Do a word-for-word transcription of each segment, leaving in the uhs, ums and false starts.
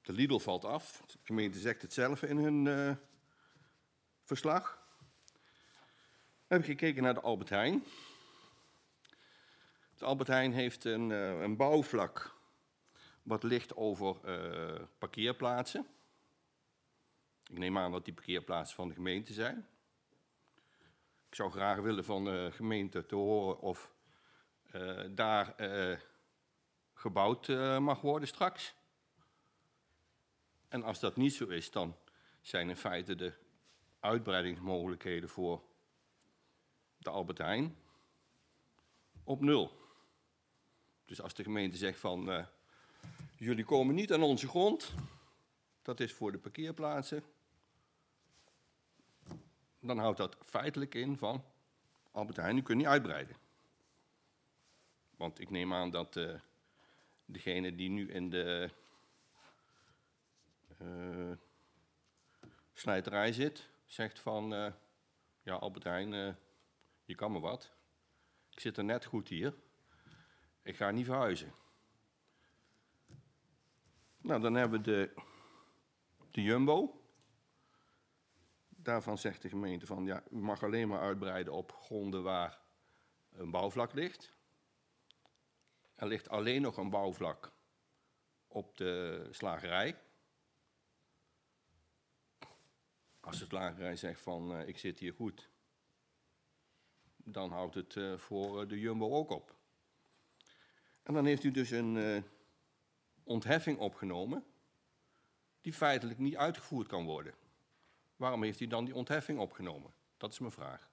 De Lidl valt af. De gemeente zegt het zelf in hun uh, verslag. We hebben gekeken naar de Albert Heijn. De Albert Heijn heeft een, uh, een bouwvlak wat ligt over uh, parkeerplaatsen. Ik neem aan dat die parkeerplaatsen van de gemeente zijn. Ik zou graag willen van de gemeente te horen of uh, daar uh, gebouwd uh, mag worden straks. En als dat niet zo is, dan zijn in feite de uitbreidingsmogelijkheden voor de Albert Heijn op nul. Dus als de gemeente zegt van, uh, jullie komen niet aan onze grond, dat is voor de parkeerplaatsen, dan houdt dat feitelijk in van, Albert Heijn, u kunt niet uitbreiden. Want ik neem aan dat uh, degene die nu in de uh, slijterij zit, zegt van, uh, ja Albert Heijn, uh, je kan me wat. Ik zit er net goed hier. Ik ga niet verhuizen. Nou, dan hebben we de, de Jumbo. Daarvan zegt de gemeente van, ja, u mag alleen maar uitbreiden op gronden waar een bouwvlak ligt. Er ligt alleen nog een bouwvlak op de slagerij. Als de slagerij zegt van, uh, ik zit hier goed, dan houdt het uh, voor uh, de Jumbo ook op. En dan heeft u dus een uh, ontheffing opgenomen die feitelijk niet uitgevoerd kan worden. Waarom heeft u dan die ontheffing opgenomen? Dat is mijn vraag.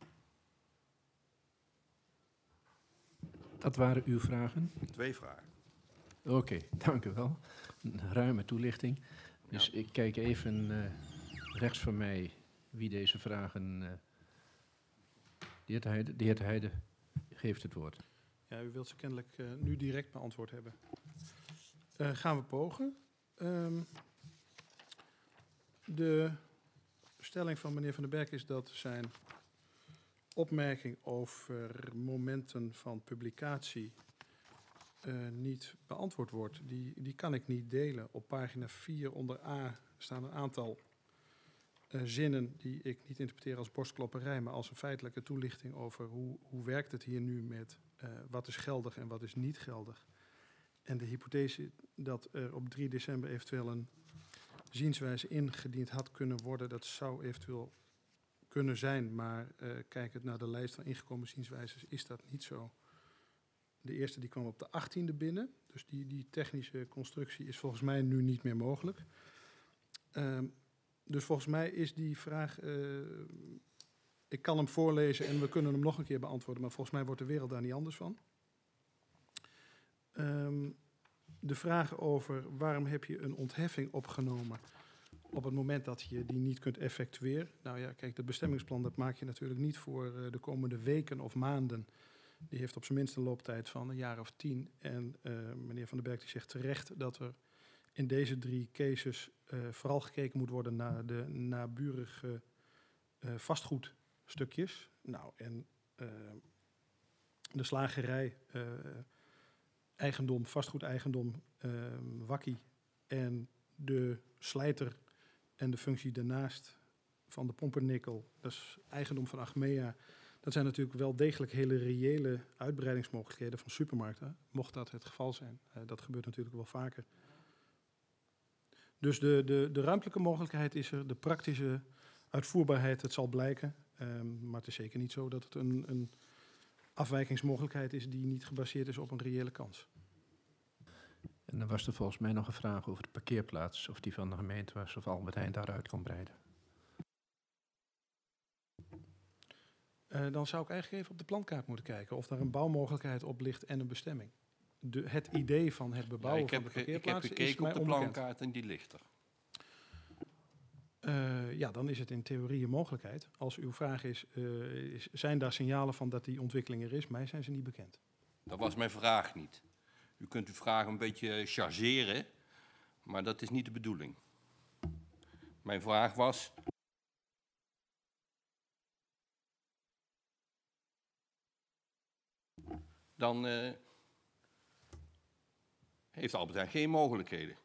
Dat waren uw vragen? Twee vragen. Oké, okay, dank u wel. Een ruime toelichting. Dus ja. Ik kijk even uh, rechts van mij wie deze vragen... Uh, de heer de Heijden, de heer de Heijden geeft het woord. Ja, u wilt ze kennelijk uh, nu direct beantwoord hebben. Uh, gaan we pogen. Um, de stelling van meneer Van den Berg is dat zijn opmerking over momenten van publicatie uh, niet beantwoord wordt. Die, die kan ik niet delen. Op pagina vier onder A staan een aantal uh, zinnen die ik niet interpreteer als borstklopperij, maar als een feitelijke toelichting over hoe, hoe werkt het hier nu met uh, wat is geldig en wat is niet geldig. En de hypothese dat er op drie december eventueel een zienswijze ingediend had kunnen worden, dat zou eventueel kunnen zijn, maar uh, kijkend naar de lijst van ingekomen zienswijzes is dat niet zo. De eerste die kwam op de achttiende binnen, dus die, die technische constructie is volgens mij nu niet meer mogelijk. Uh, dus volgens mij is die vraag, uh, ik kan hem voorlezen en we kunnen hem nog een keer beantwoorden, maar volgens mij wordt de wereld daar niet anders van. Um, de vraag over waarom heb je een ontheffing opgenomen op het moment dat je die niet kunt effectueren. Nou ja, kijk, dat bestemmingsplan dat maak je natuurlijk niet voor uh, de komende weken of maanden. Die heeft op zijn minst een looptijd van een jaar of tien. En uh, meneer Van den Berg die zegt terecht dat er in deze drie cases uh, vooral gekeken moet worden naar de naburige uh, vastgoedstukjes. Nou, en uh, de slagerij, uh, eigendom, vastgoedeigendom, uh, wakkie en de slijter en de functie daarnaast van de pompernikkel, dat is eigendom van Achmea. Dat zijn natuurlijk wel degelijk hele reële uitbreidingsmogelijkheden van supermarkten, mocht dat het geval zijn. Uh, dat gebeurt natuurlijk wel vaker. Dus de, de, de ruimtelijke mogelijkheid is er, de praktische uitvoerbaarheid, het zal blijken. Um, maar het is zeker niet zo dat het een, een afwijkingsmogelijkheid is die niet gebaseerd is op een reële kans. En dan was er volgens mij nog een vraag over de parkeerplaats, of die van de gemeente was, of Albert Heijn daaruit kan breiden. Uh, dan zou ik eigenlijk even op de plankaart moeten kijken of daar een bouwmogelijkheid op ligt en een bestemming. De, het idee van het bebouwen ja, van de parkeerplaats ik heb gekeken is mij op de onbekend. plankaart en die ligt er. Uh, ja, dan is het in theorie een mogelijkheid. Als uw vraag is, uh, is, zijn daar signalen van dat die ontwikkeling er is? Mij zijn ze niet bekend. Dat was mijn vraag niet. U kunt uw vraag een beetje chargeren, maar dat is niet de bedoeling. Mijn vraag was... Dan uh, heeft Albert Heijn geen mogelijkheden.